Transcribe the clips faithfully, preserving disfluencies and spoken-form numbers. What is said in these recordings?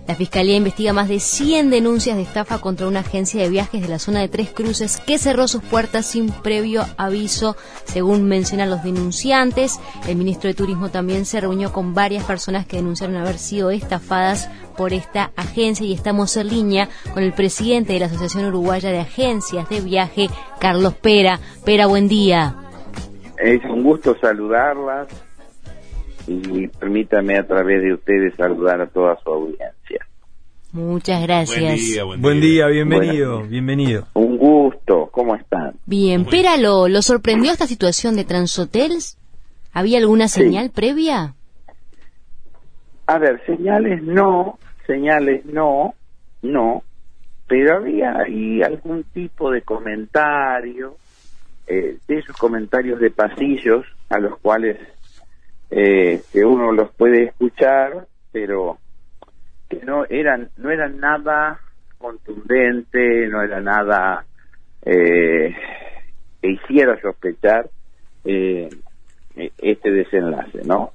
La Fiscalía investiga más de cien denuncias de estafa contra una agencia de viajes de la zona de Tres Cruces que cerró sus puertas sin previo aviso, según mencionan los denunciantes. El ministro de Turismo también se reunió con varias personas que denunciaron haber sido estafadas por esta agencia y estamos en línea con el presidente de la Asociación Uruguaya de Agencias de Viaje, Carlos Pera. Pera, buen día. Es un gusto saludarlas y permítame a través de ustedes saludar a toda su audiencia. Muchas gracias. Buen día, buen día. Buen día, bienvenido, Bueno, bienvenido. Un gusto, ¿cómo están? Bien, Pera, ¿lo, ¿lo sorprendió esta situación de Transhotels? ¿Había alguna señal sí. previa? A ver, señales no, señales no, no, pero había ahí algún tipo de comentario, eh, de esos comentarios de pasillos a los cuales eh, que uno los puede escuchar, pero que no eran, no eran nada contundente, no era nada eh, que hiciera sospechar eh, este desenlace, ¿no?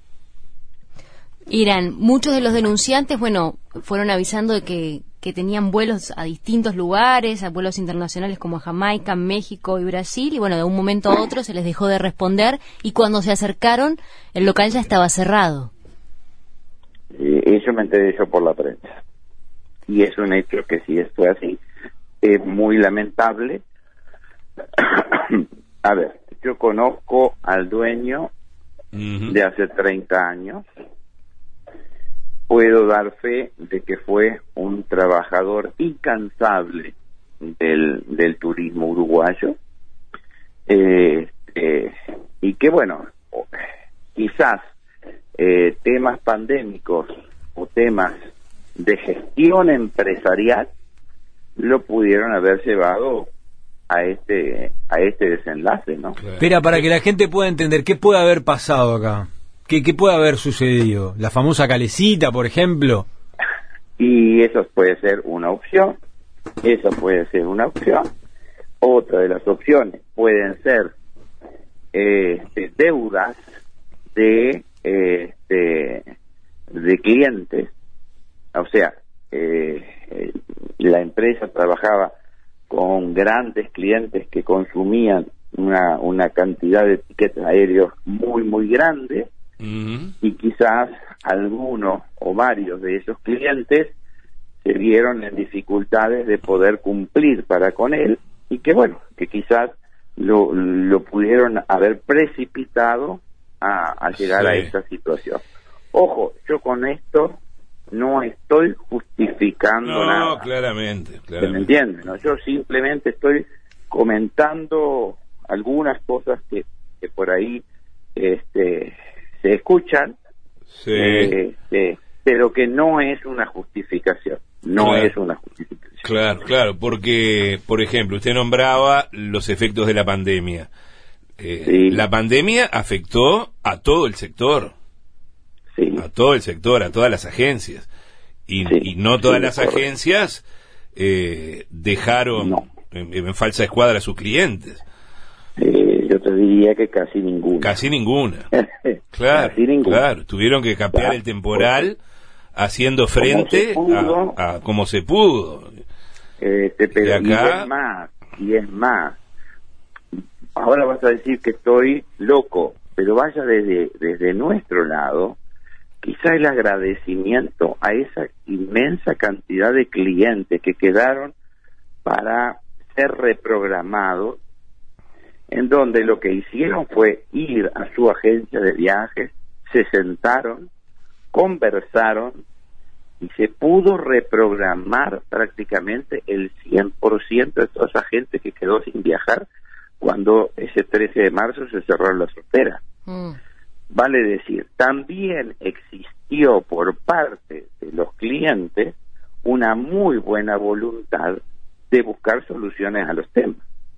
Irán, muchos de los denunciantes, bueno, fueron avisando de que, que tenían vuelos a distintos lugares, a vuelos internacionales como a Jamaica, México y Brasil, y bueno, de un momento a otro se les dejó de responder, y cuando se acercaron, el local ya estaba cerrado. Eh, eso me enteré yo por la prensa. Y es un hecho que si esto es así, es muy lamentable. A ver, yo conozco al dueño uh-huh. de hace treinta años. Puedo dar fe de que fue un trabajador incansable del, del turismo uruguayo, eh, eh, y que bueno, quizás eh, temas pandémicos o temas de gestión empresarial lo pudieron haber llevado a este a este desenlace, ¿no? Espera, para que la gente pueda entender, ¿qué puede haber pasado acá? ¿Qué, ¿Qué puede haber sucedido? ¿La famosa calecita, por ejemplo? Y eso puede ser una opción, eso puede ser una opción. Otra de las opciones pueden ser eh, deudas de, eh, de, de clientes. O sea, eh, la empresa trabajaba con grandes clientes que consumían una, una cantidad de tickets aéreos muy, muy grande. Uh-huh. Y quizás algunos o varios de esos clientes se vieron en dificultades de poder cumplir para con él y que bueno, que quizás lo, lo pudieron haber precipitado a, a llegar sí. a esta situación. Ojo, yo con esto no estoy justificando no, nada. No, claramente, claramente. ¿Se me entiende? ¿No? Yo simplemente estoy comentando algunas cosas que, que por ahí este se escuchan, sí. eh, eh, pero que no es una justificación, no claro. es una justificación. Claro, claro, porque, por ejemplo, usted nombraba los efectos de la pandemia. Eh, sí. La pandemia afectó a todo el sector, sí. a todo el sector, a todas las agencias, y, sí. y no todas sí, las correcto. agencias eh, dejaron no. en, en falsa escuadra a sus clientes. Eh, yo te diría que casi ninguna. Casi ninguna. Claro, casi ninguna. Claro, tuvieron que capear claro, el temporal haciendo frente pudo, a, a como se pudo. Este, pero y, acá... y es más, y es más. Ahora vas a decir que estoy loco, pero vaya desde, desde nuestro lado, quizá el agradecimiento a esa inmensa cantidad de clientes que quedaron para ser reprogramados, en donde lo que hicieron fue ir a su agencia de viajes, se sentaron, conversaron y se pudo reprogramar prácticamente el cien por ciento de toda esa gente que quedó sin viajar cuando ese trece de marzo se cerraron las fronteras. Mm. Vale decir, también existió por parte de los clientes una muy buena voluntad de buscar soluciones a los temas.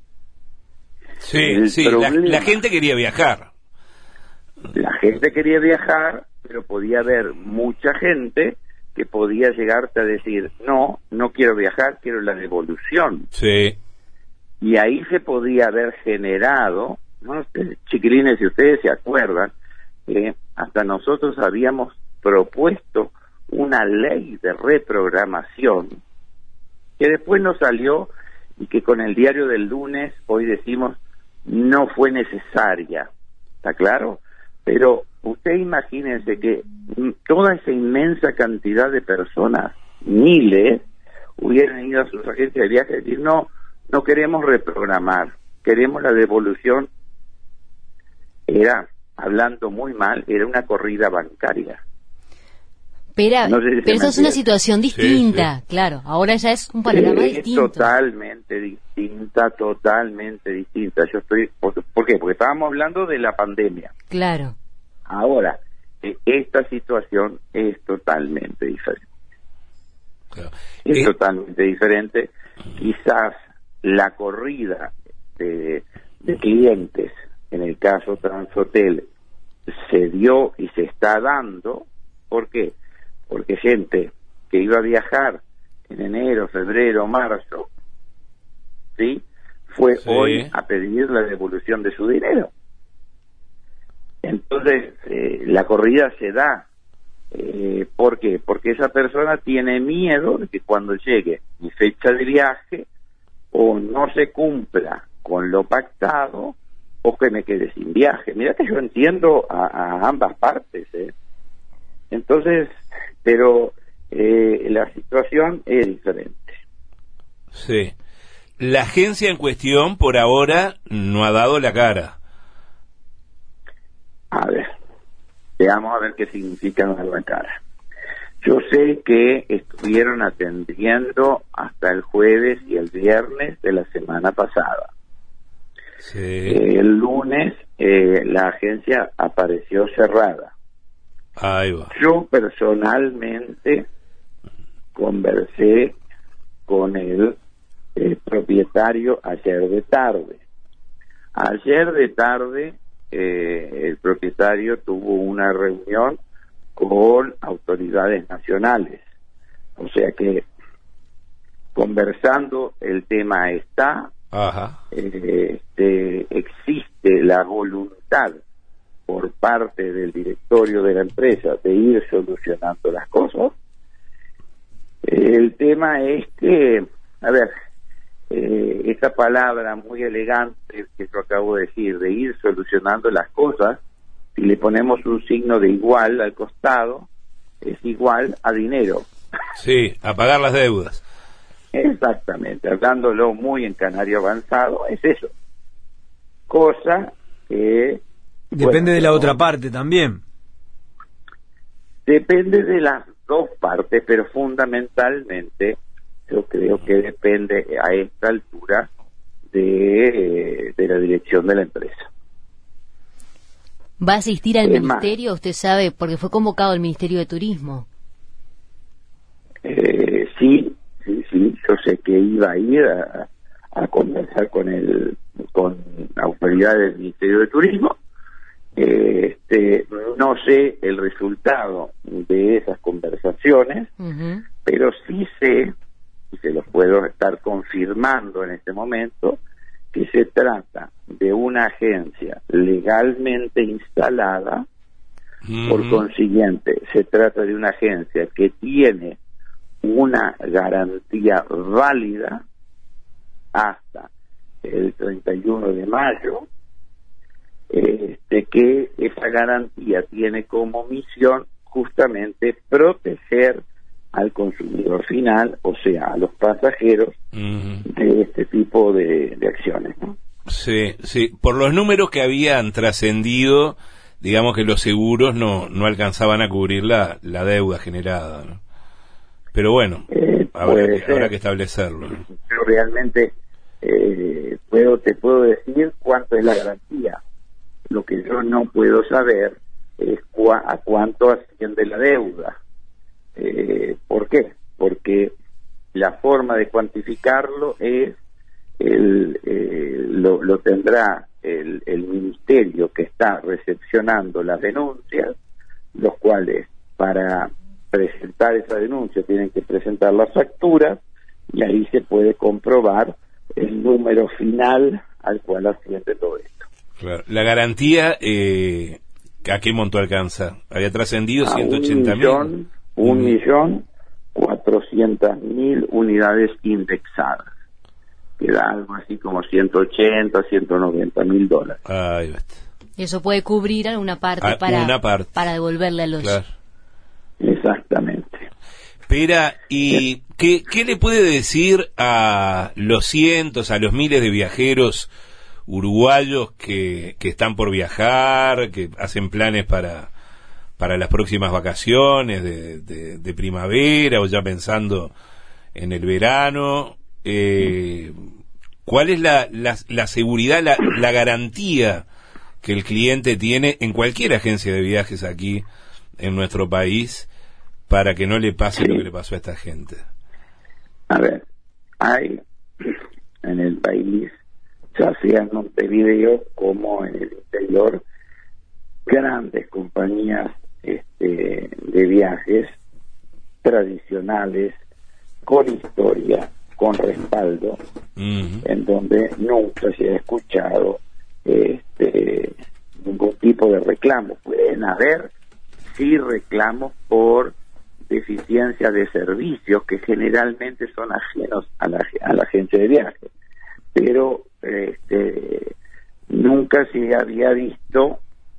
Sí, el sí, problema, la, la gente quería viajar. La gente quería viajar, pero podía haber mucha gente que podía llegarte a decir, no, no quiero viajar, quiero la devolución. Sí. Y ahí se podía haber generado, ¿no? Chiquilines, si ustedes se acuerdan, eh, hasta nosotros habíamos propuesto una ley de reprogramación que después nos salió y que con el diario del lunes hoy decimos no fue necesaria, ¿está claro? Pero usted imagínense que toda esa inmensa cantidad de personas, miles, hubieran ido a sus agencias de viaje y decir, no, no queremos reprogramar, queremos la devolución. Era, hablando muy mal, era una corrida bancaria. Pero, no sé si pero eso es una situación distinta, sí, sí. Claro, ahora ya es un panorama es distinto. Totalmente distinta, totalmente distinta. Yo estoy, ¿por, ¿por qué? Porque estábamos hablando de la pandemia. Claro. Ahora, esta situación es totalmente diferente. Claro. Es eh. totalmente diferente. Quizás la corrida de, de clientes, en el caso Transhotel, se dio y se está dando. ¿Por qué? Porque gente que iba a viajar en enero, febrero, marzo, ¿sí? Fue sí. hoy a pedir la devolución de su dinero. Entonces, eh, la corrida se da. Eh, ¿Por qué? Porque esa persona tiene miedo de que cuando llegue mi fecha de viaje o no se cumpla con lo pactado o que me quede sin viaje. Mira que yo entiendo a, a ambas partes, ¿eh? Entonces, pero eh, la situación es diferente. Sí. La agencia en cuestión, por ahora, no ha dado la cara. A ver, veamos a ver qué significa dar la cara. Yo sé que estuvieron atendiendo hasta el jueves y el viernes de la semana pasada. Sí. Eh, el lunes eh, la agencia apareció cerrada. Ahí va. Yo personalmente conversé con el eh, propietario ayer de tarde. Ayer de tarde eh, el propietario tuvo una reunión con autoridades nacionales. O sea que conversando el tema está, Ajá. Eh, este, existe la voluntad por parte del directorio de la empresa de ir solucionando las cosas. El tema es que, a ver, eh, esa palabra muy elegante que yo acabo de decir, de ir solucionando las cosas, si le ponemos un signo de igual al costado, es igual a dinero. Sí, a pagar las deudas. Exactamente, hablándolo muy en canario avanzado, es eso. Cosa que... Depende bueno, de la otra parte también. Depende de las dos partes, pero fundamentalmente yo creo que depende a esta altura de, de la dirección de la empresa. ¿Va a asistir al es ministerio? Más, usted sabe, porque fue convocado el Ministerio de Turismo. Eh, sí, sí, sí, yo sé que iba a ir a, a conversar con el con autoridades del Ministerio de Turismo. Este, no sé el resultado de esas conversaciones, uh-huh. pero sí sé, y se los puedo estar confirmando en este momento, que se trata de una agencia legalmente instalada, uh-huh. por consiguiente, se trata de una agencia que tiene una garantía válida hasta el treinta y uno de mayo, Este, que esa garantía tiene como misión justamente proteger al consumidor final, o sea, a los pasajeros, uh-huh. de este tipo de, de acciones, ¿no? Sí, sí. Por los números que habían trascendido, digamos que los seguros no no alcanzaban a cubrir la, la deuda generada, ¿no? Pero bueno, eh, habrá, que, habrá que establecerlo, ¿no? Yo realmente eh, puedo te puedo decir cuánto es la garantía. Lo que yo no puedo saber es cua- a cuánto asciende la deuda. Eh, ¿Por qué? Porque la forma de cuantificarlo es el, eh, lo, lo tendrá el, el ministerio que está recepcionando las denuncias, los cuales para presentar esa denuncia tienen que presentar las facturas y ahí se puede comprobar el número final al cual asciende todo esto. Claro. La garantía, eh, ¿a qué monto alcanza? ¿Había trascendido ciento ochenta mil? un millón cuatrocientas mil unidades indexadas, que da algo así como ciento ochenta, ciento noventa mil dólares. Ay, eso puede cubrir alguna parte, ah, para, una parte para devolverle a los... Claro. Exactamente. Pera, ¿y qué, qué le puede decir a los cientos, a los miles de viajeros uruguayos que, que están por viajar, que hacen planes para, para las próximas vacaciones de, de, de primavera o ya pensando en el verano? Eh, ¿Cuál es la, la, la seguridad, la, la garantía que el cliente tiene en cualquier agencia de viajes aquí en nuestro país para que no le pase sí. lo que le pasó a esta gente? A ver, hay en el país, ya sea en Montevideo como en el interior, grandes compañías este, de viajes tradicionales, con historia, con respaldo, uh-huh. en donde nunca se ha escuchado este, ningún tipo de reclamo. Pueden haber, sí, reclamos por deficiencia de servicios que generalmente son ajenos a la, a la agencia de viajes, pero este, nunca se había visto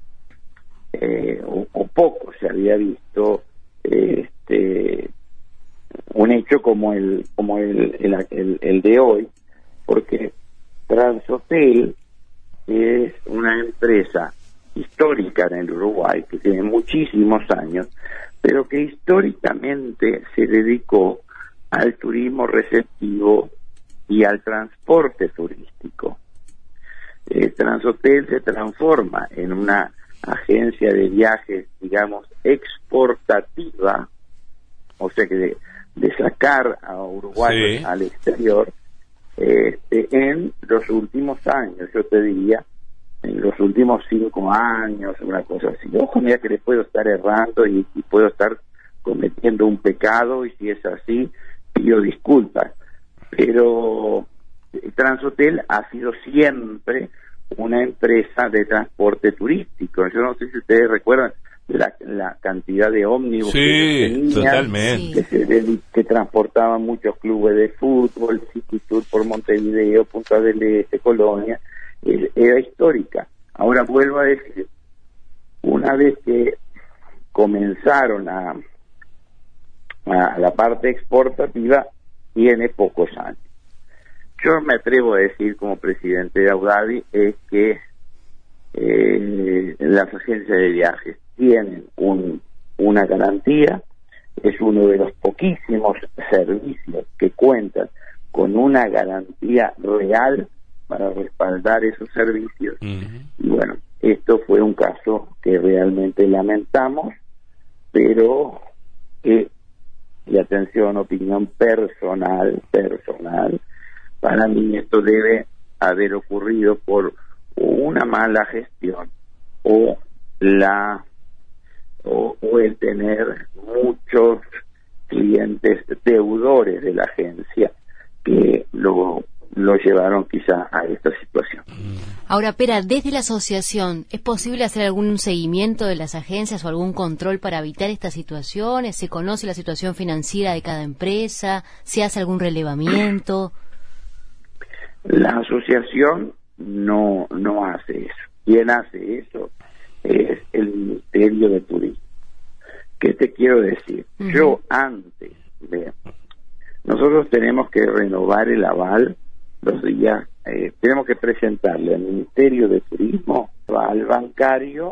eh, o, o poco se había visto este, un hecho como el como el, el, el, el de hoy, porque Transhotel es una empresa histórica en el Uruguay que tiene muchísimos años, pero que históricamente se dedicó al turismo receptivo y al transporte turístico. Eh, Transhotel se transforma en una agencia de viajes, digamos, exportativa, o sea que de, de sacar a uruguayos sí. al exterior, este, en los últimos años, yo te diría, en los últimos cinco años, una cosa así. Ojo, mira que le puedo estar errando y, y puedo estar cometiendo un pecado, y si es así, pido disculpas. Pero Transhotel ha sido siempre una empresa de transporte turístico. Yo no sé si ustedes recuerdan la, la cantidad de ómnibus sí, que tenían, totalmente. Que, se, que transportaban muchos clubes de fútbol, City Tour por Montevideo, Punta del Este, Colonia. Era histórica. Ahora vuelvo a decir, una vez que comenzaron a, a la parte exportativa, tiene pocos años. Yo me atrevo a decir como presidente de Audavi es que eh, las agencias de viajes tienen un, una garantía, es uno de los poquísimos servicios que cuentan con una garantía real para respaldar esos servicios. Uh-huh. Y bueno, esto fue un caso que realmente lamentamos, pero que, y atención, opinión personal, personal, para mí esto debe haber ocurrido por una mala gestión o la o, o el tener muchos clientes deudores de la agencia que lo lo llevaron quizá a esta situación. Ahora, Pera, desde la asociación, ¿es posible hacer algún seguimiento de las agencias o algún control para evitar estas situaciones? ¿Se conoce la situación financiera de cada empresa? ¿Se hace algún relevamiento? La asociación no, no hace eso. Quien hace eso es el Ministerio de Turismo. ¿Qué te quiero decir? Uh-huh. Yo antes de... Nosotros tenemos que renovar el aval los días, eh, tenemos que presentarle al Ministerio de Turismo al bancario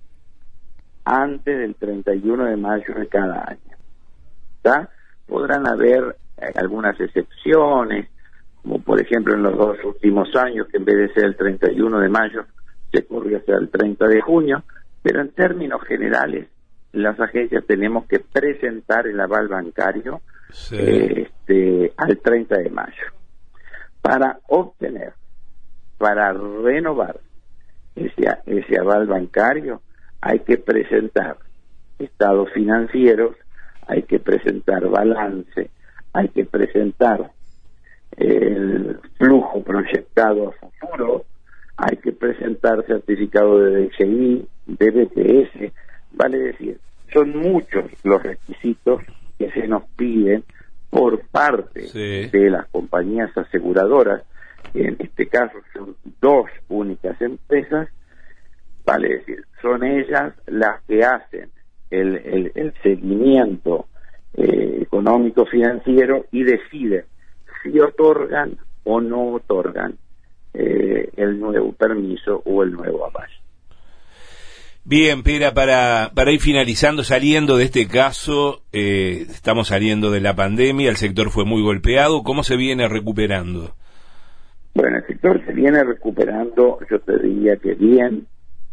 antes del treinta y uno de mayo de cada año. ¿Está? Podrán haber eh, algunas excepciones, como por ejemplo en los dos últimos años, que en vez de ser el treinta y uno de mayo, se corrió hasta el treinta de junio, pero en términos generales, las agencias tenemos que presentar el aval bancario sí. eh, este, al treinta de mayo. Para obtener, para renovar ese, ese aval bancario, hay que presentar estados financieros, hay que presentar balance, hay que presentar el flujo proyectado a futuro, hay que presentar certificado de D X I, de B T S, vale decir, son muchos los requisitos que se nos piden por parte sí. de las compañías aseguradoras, en este caso son dos únicas empresas, vale decir, son ellas las que hacen el, el, el seguimiento eh, económico financiero y deciden si otorgan o no otorgan eh, el nuevo permiso o el nuevo aval. Bien, Pera, para, para ir finalizando, saliendo de este caso, eh, estamos saliendo de la pandemia, el sector fue muy golpeado, ¿cómo se viene recuperando? Bueno, el sector se viene recuperando, yo te diría que bien.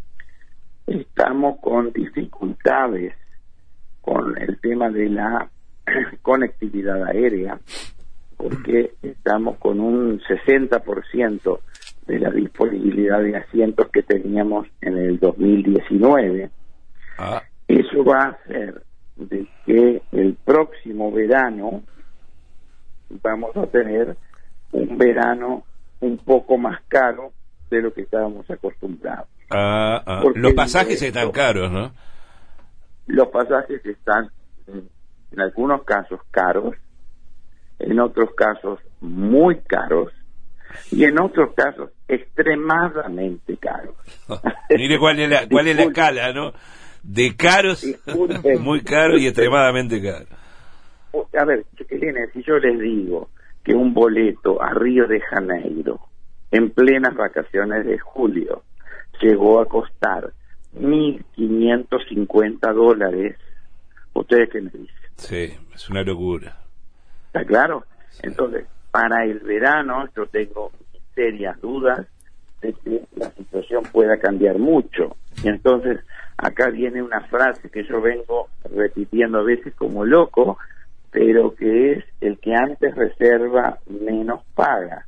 Estamos con dificultades con el tema de la conectividad aérea, porque estamos con un sesenta por ciento de la disponibilidad de asientos que teníamos en el dos mil diecinueve. Ah. Eso va a hacer de que el próximo verano vamos a tener un verano un poco más caro de lo que estábamos acostumbrados. Ah, ah. Los pasajes esto, están caros, ¿no? Los pasajes están, en algunos casos, caros, en otros casos, muy caros, y en otros casos, extremadamente caros. Mire cuál es la, cuál es la escala, ¿no? De caros, Disculpen. muy caros y extremadamente caros. A ver, chiquilines, si yo les digo que un boleto a Río de Janeiro, en plenas vacaciones de julio, llegó a costar mil quinientos cincuenta dólares, ¿ustedes qué me dicen? Sí, es una locura. ¿Está claro? Sí. Entonces, para el verano yo tengo serias dudas de que la situación pueda cambiar mucho. Y entonces, acá viene una frase que yo vengo repitiendo a veces como loco, pero que es: el que antes reserva, menos paga.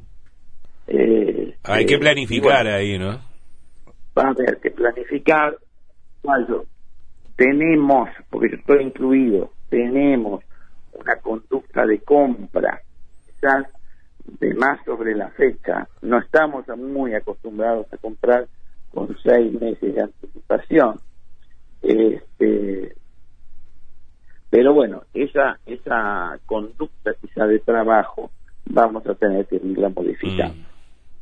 Eh, Hay eh, que planificar bueno, ahí, ¿no? Va a haber que planificar. Bueno, tenemos, porque yo estoy incluido, tenemos una conducta de compra, quizás de más sobre la fecha. No estamos muy acostumbrados a comprar con seis meses de anticipación. Este, pero bueno, esa esa conducta quizá de trabajo vamos a tener que irla modificando. Mm.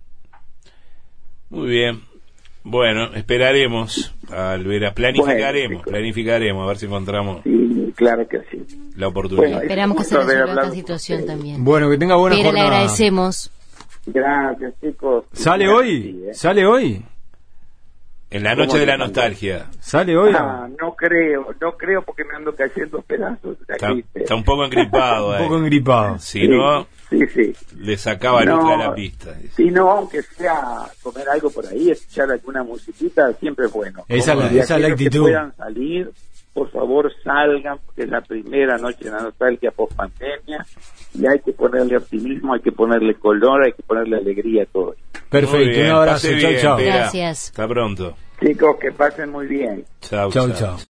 Muy bien. Bueno, esperaremos, Alvera, planificaremos, bueno, planificaremos, a ver si encontramos sí, claro que sí. la oportunidad. Bueno, esperamos que se resuelva esta situación también. Bueno, que tenga buena Pero jornada. le agradecemos. Gracias, chicos. ¿Sale Gracias, hoy? sí, ¿eh? ¿Sale hoy? En la noche de la nostalgia. ¿Sale hoy? Ah, no creo, no creo porque me ando cayendo pedazos. Está, está un poco engripado. un poco engripado. Si sí, no, sí, sí. le sacaba no, luz a la pista. Si no, aunque sea comer algo por ahí, escuchar alguna musiquita, siempre es bueno. Esa, la, esa es la actitud. Que puedan salir, por favor salgan, porque es la primera noche de la nostalgia post pandemia, y hay que ponerle optimismo, hay que ponerle color, hay que ponerle alegría a todo. Perfecto, un abrazo, chao, chao. Gracias. Hasta pronto. Chicos, que pasen muy bien. Chao, chao. chao.